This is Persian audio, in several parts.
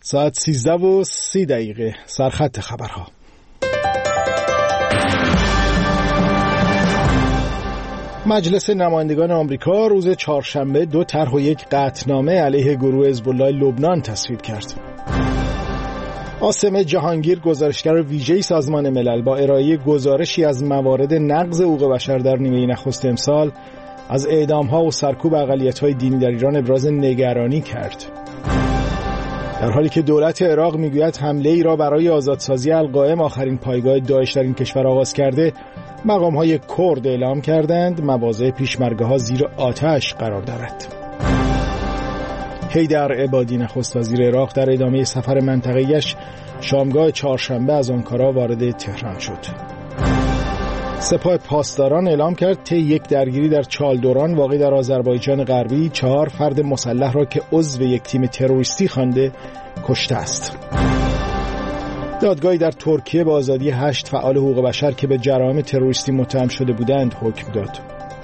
ساعت 13:30 سرخط خبرها. مجلس نمایندگان آمریکا روز چهارشنبه 2 طرح و 1 قطعنامه علیه گروه حزب‌الله لبنان تصویب کرد. عاصم جهانگیر، گزارشگر ویژه سازمان ملل، با ارائه گزارشی از موارد نقض حقوق بشر در نیمه نخست امسال از اعدام‌ها و سرکوب اقلیت‌های دینی در ایران ابراز نگرانی کرد. در حالی که دولت عراق میگوید حمله ای را برای آزادسازی القائم، آخرین پایگاه داعش در این کشور آغاز کرده، مقام‌های کرد اعلام کردند مواضع پیشمرگه‌ها زیر آتش قرار دارد. حیدر عبادی، نخست وزیر عراق، در ادامه سفر منطقه‌ایش شامگاه چهارشنبه از آنکارا وارد تهران شد. سپاه پاسداران اعلام کرد طی یک درگیری در چالدوران واقع در آذربایجان غربی 4 فرد مسلح را که عضو یک تیم تروریستی خوانده کشته است. دادگاهی در ترکیه به آزادی 8 فعال حقوق بشر که به جرائم تروریستی متهم شده بودند حکم داد.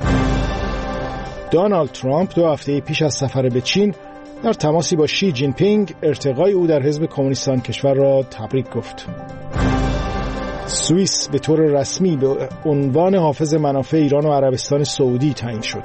دونالد ترامپ 2 هفته پیش از سفر به چین در تماسی با شی جین پینگ ارتقای او در حزب کمونیست آن کشور را تبریک گفت. سوئیس به طور رسمی به عنوان حافظ منافع ایران و عربستان سعودی تعیین شد.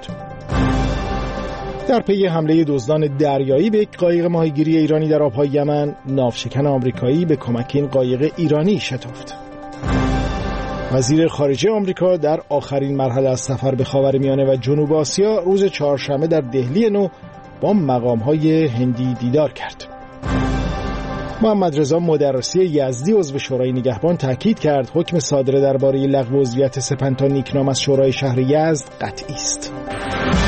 در پی حمله دزدان دریایی به یک قایق ماهیگیری ایرانی در آبهای یمن، ناوشکن آمریکایی به کمک این قایق ایرانی شتافت. وزیر خارجه آمریکا در آخرین مرحله از سفر به خاورمیانه و جنوب آسیا روز چهارشنبه در دهلی نو با مقام‌های هندی دیدار کرد. محمد رضا مدرسی یزدی، عضو شورای نگهبان، تاکید کرد حکم صادره درباره لغو عضویت سپنتا نیکنام از شورای شهر یزد قطعی است.